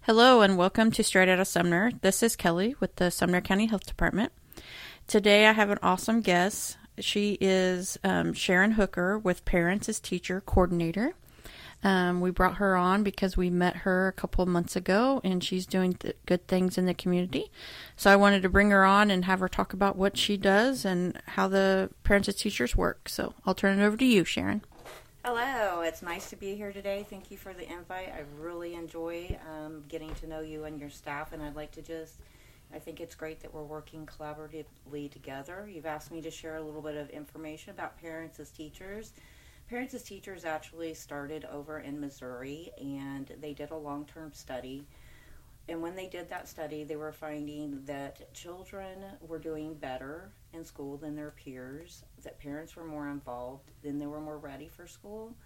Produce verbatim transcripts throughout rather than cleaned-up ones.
Hello and welcome to Straight Outta Sumner. This is Kelly with the Sumner County Health Department. Today I have an awesome guest. She is um, Sharon Hooker with Parents as Teacher Coordinator. Um, we brought her on because we met her a couple of months ago and she's doing th- good things in the community. So I wanted to bring her on and have her talk about what she does and how the Parents as Teachers work. So I'll turn it over to you, Sharon. Hello, it's nice to be here today. Thank you for the invite. I really enjoy um, getting to know you and your staff, and I'd like to just, I think it's great that we're working collaboratively together. You've asked me to share a little bit of information about Parents as Teachers. Parents as Teachers actually started over in Missouri, and they did a long-term study. And when they did that study, they were finding that children were doing better in school than their peers, that parents were more involved, then they were more ready for school.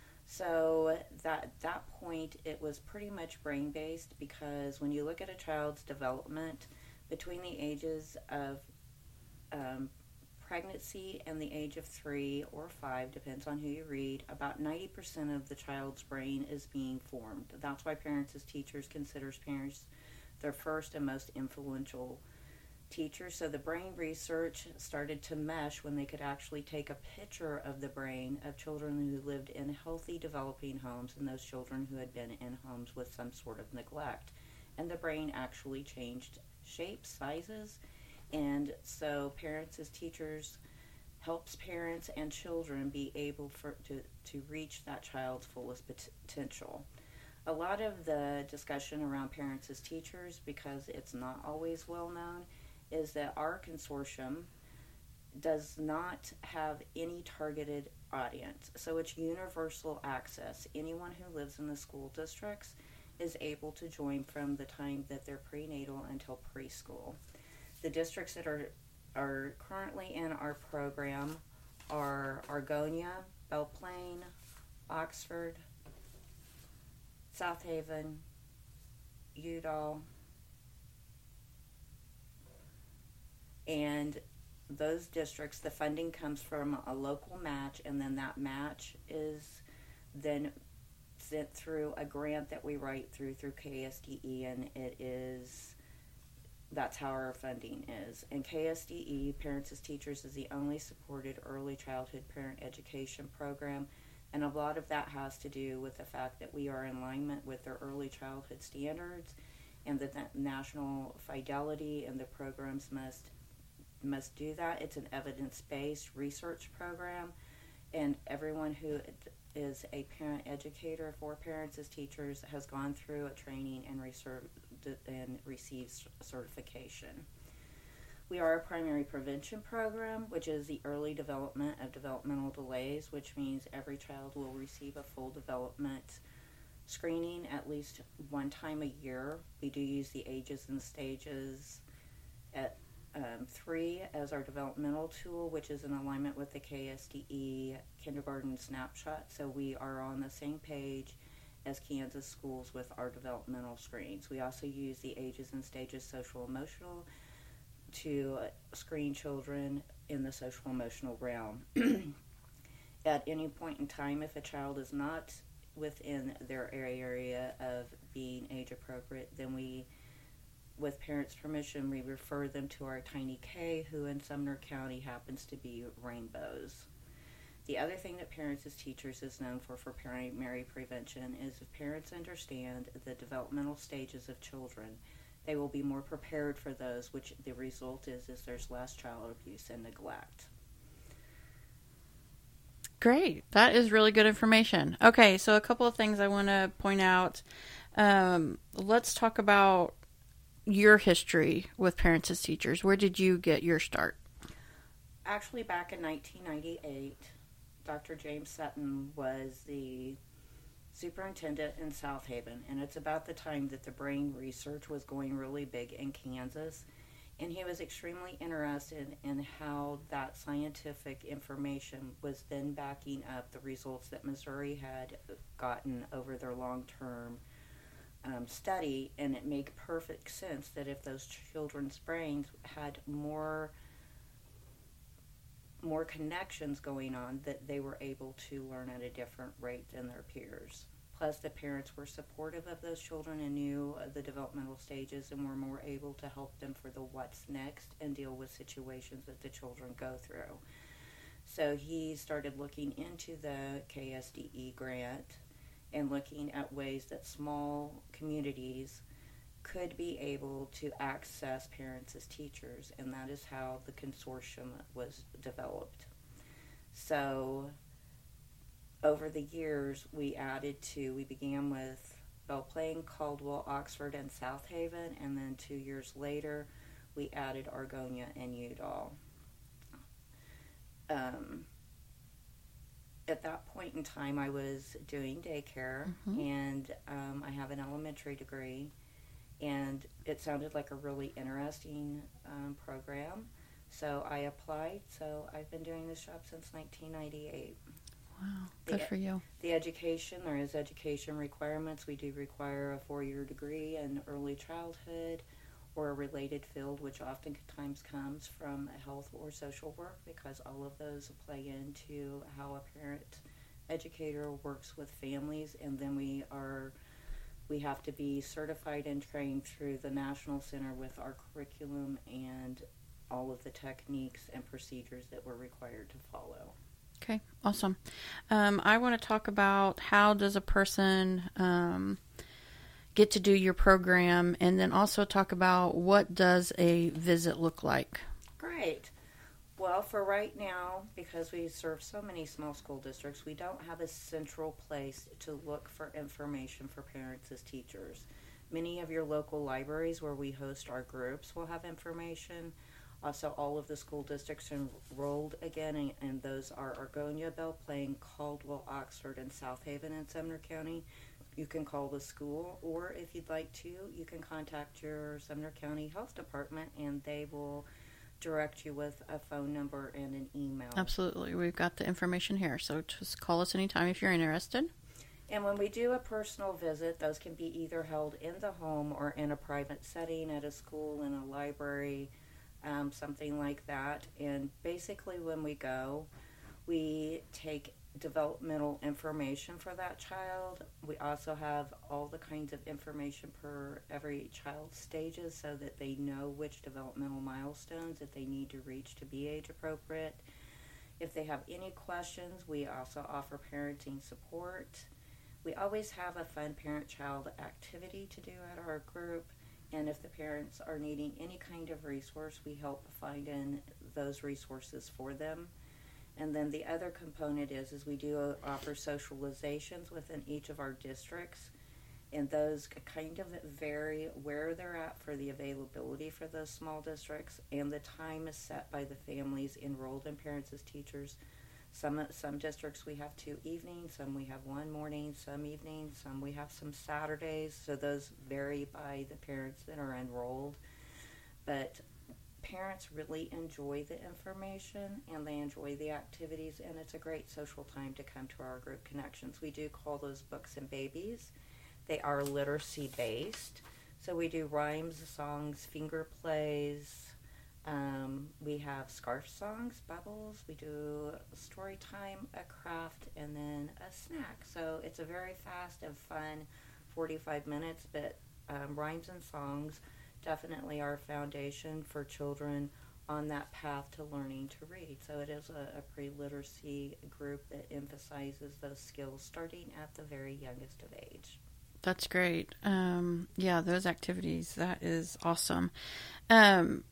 So that at that point, it was pretty much brain-based, because when you look at a child's development between the ages of um, pregnancy and the age of three or five, depends on who you read, about ninety percent of the child's brain is being formed. That's why Parents as Teachers considers parents their first and most influential teachers. So the brain research started to mesh when they could actually take a picture of the brain of children who lived in healthy developing homes and those children who had been in homes with some sort of neglect. And the brain actually changed shapes, sizes. And so Parents as Teachers helps parents and children be able for, to, to reach that child's fullest potential. A lot of the discussion around Parents as Teachers, because it's not always well known, is that our consortium does not have any targeted audience. So it's universal access. Anyone who lives in the school districts is able to join from the time that they're prenatal until preschool. The districts that are are currently in our program are Argonia, Belle Plaine, Oxford, South Haven, Udall, and those districts, the funding comes from a local match, and then that match is then sent through a grant that we write through through K S D E, and it is that's how our funding is. And K S D E, Parents as Teachers, is the only supported early childhood parent education program, and a lot of that has to do with the fact that we are in alignment with their early childhood standards, and that the national fidelity and the programs must must do that. It's an evidence-based research program, and everyone who is a parent educator for Parents as Teachers has gone through a training and research and receives certification. We are a primary prevention program, which is the early development of developmental delays, which means every child will receive a full development screening at least one time a year. We do use the ages and stages at um, three as our developmental tool, which is in alignment with the K S D E kindergarten snapshot. So we are on the same page as Kansas schools with our developmental screens. We also use the ages and stages social emotional to screen children in the social emotional realm. At any point in time, if a child is not within their area of being age appropriate, then we, with parents' permission, we refer them to our Tiny K, who in Sumner County happens to be Rainbows. The other thing that Parents as Teachers is known for for primary prevention is if parents understand the developmental stages of children, they will be more prepared for those, which the result is is there's less child abuse and neglect. Great. That is really good information. Okay, so a couple of things I want to point out. Um, let's talk about your history with Parents as Teachers. Where did you get your start? Actually, back in nineteen ninety-eight, Doctor James Sutton was the superintendent in South Haven, and it's about the time that the brain research was going really big in Kansas, and he was extremely interested in how that scientific information was then backing up the results that Missouri had gotten over their long-term um, study, and it made perfect sense that if those children's brains had more more connections going on, that they were able to learn at a different rate than their peers. Plus, the parents were supportive of those children and knew the developmental stages and were more able to help them for the what's next and deal with situations that the children go through. So he started looking into the K S D E grant and looking at ways that small communities could be able to access parents as teachers, and that is how the consortium was developed. So over the years, we added to, we began with Belle Plaine, Caldwell, Oxford, and South Haven, and then two years later, we added Argonia and Udall. Um, at that point in time, I was doing daycare, mm-hmm. and um, I have an elementary degree, and it sounded like a really interesting um, program, so I applied. So I've been doing this job since nineteen ninety-eight. Wow, good the, for you. The education, there is education requirements. We do require a four-year degree in early childhood or a related field, which oftentimes comes from health or social work, because all of those play into how a parent educator works with families. And then we are we have to be certified and trained through the National Center with our curriculum and all of the techniques and procedures that we're required to follow. Okay, awesome. Um, I want to talk about how does a person um, get to do your program, and then also talk about what does a visit look like. Great. Well, for right now, because we serve so many small school districts, we don't have a central place to look for information for parents as teachers. Many of your local libraries where we host our groups will have information. Also, all of the school districts enrolled again, and, and those are Argonia, Belle Plaine, Caldwell, Oxford, and South Haven in Sumner County. You can call the school, or if you'd like to, you can contact your Sumner County Health Department, and they will direct you with a phone number and an email. Absolutely. We've got the information here, so just call us anytime if you're interested. And when we do a personal visit, those can be either held in the home or in a private setting at a school, in a library, Um, something like that. And basically when we go, we take developmental information for that child. We also have all the kinds of information per every child's stages so that they know which developmental milestones that they need to reach to be age appropriate. If they have any questions, we also offer parenting support. We always have a fun parent-child activity to do at our group. And if the parents are needing any kind of resource, we help find in those resources for them. And then the other component is, is we do offer socializations within each of our districts. And those kind of vary where they're at for the availability for those small districts. And the time is set by the families enrolled in parents as teachers. Some some districts we have two evenings, some we have one morning, some evenings, some we have some Saturdays. So those vary by the parents that are enrolled. But parents really enjoy the information and they enjoy the activities, and it's a great social time to come to our group connections. We do call those Books and Babies. They are literacy based. So we do rhymes, songs, finger plays. Um, we have scarf songs, bubbles, we do story time, a craft, and then a snack. So it's a very fast and fun forty-five minutes, but um, rhymes and songs definitely are a foundation for children on that path to learning to read. So it is a, a pre-literacy group that emphasizes those skills starting at the very youngest of age. That's great. Um, yeah, those activities, that is awesome. Um,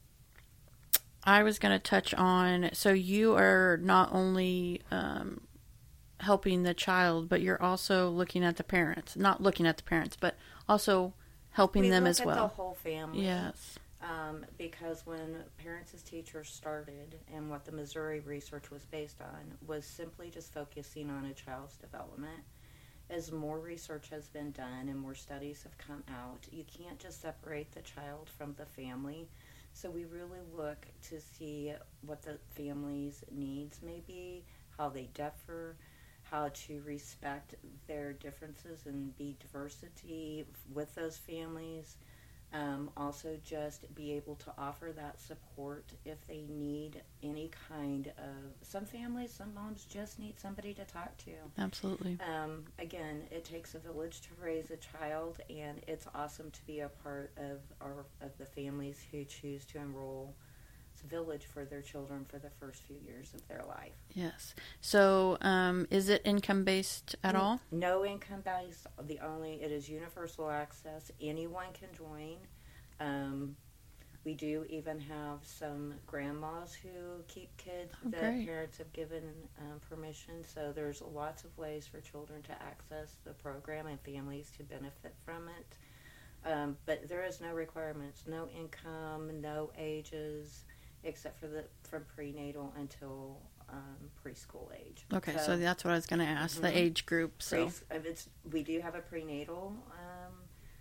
I was going to touch on, so you are not only um, helping the child, but you're also looking at the parents. Not looking at the parents, but also helping we them look as at well. The whole family. Yes. Um, because when Parents as Teachers started, and what the Missouri research was based on, was simply just focusing on a child's development. As more research has been done and more studies have come out, you can't just separate the child from the family. So we really look to see what the family's needs may be, how they differ, how to respect their differences and be diversity with those families. Um, also, just be able to offer that support if they need any kind of. Some families, some moms just need somebody to talk to. Absolutely. Um, again, it takes a village to raise a child, and it's awesome to be a part of our of the families who choose to enroll Village for their children for the first few years of their life. Yes. So, um, is it income based at all? No income based. The only it is universal access. Anyone can join. Um, we do even have some grandmas who keep kids Oh, that great. parents have given um, permission. So there's lots of ways for children to access the program and families to benefit from it. Um, but there is no requirements, no income, no ages, except for the from prenatal until um, preschool age. Okay, so, so that's what I was going to ask, mm-hmm. the age group. So Pre- it's, we do have a prenatal um,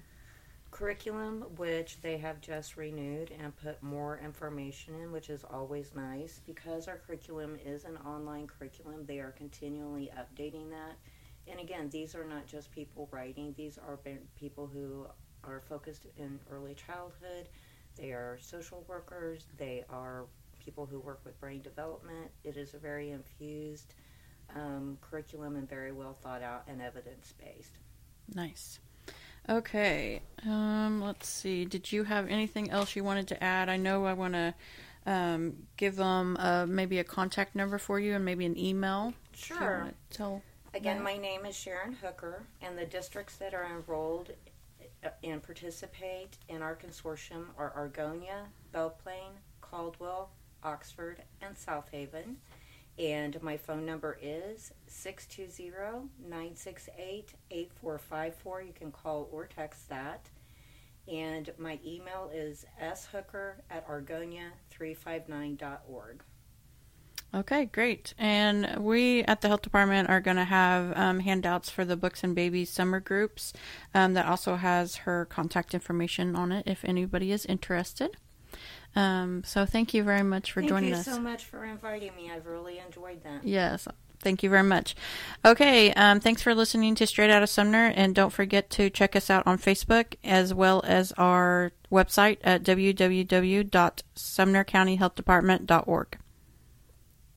curriculum, which they have just renewed and put more information in, which is always nice. Because our curriculum is an online curriculum, they are continually updating that. And again, these are not just people writing. These are people who are focused in early childhood. They are social workers. They are people who work with brain development. It is a very infused um, curriculum and very well thought out and evidence-based. Nice. Okay. Um, let's see. Did you have anything else you wanted to add? I know I want to um, give them uh, maybe a contact number for you and maybe an email. Sure. Tell Again, that. My name is Sharon Hooker, and the districts that are enrolled and participate in our consortium are Argonia, Belle Plaine, Caldwell, Oxford, and South Haven. And my phone number is six two zero, nine six eight, eight four five four. You can call or text that. And my email is shooker at argonia three five nine dot org. Okay, great. And we at the health department are going to have um, handouts for the Books and Babies summer groups um, that also has her contact information on it if anybody is interested. Um, so thank you very much for thank joining us. Thank you so much for inviting me. I've really enjoyed that. Yes. Thank you very much. Okay, um, thanks for listening to Straight Outta Sumner, and don't forget to check us out on Facebook as well as our website at w w w dot sumner county health department dot org.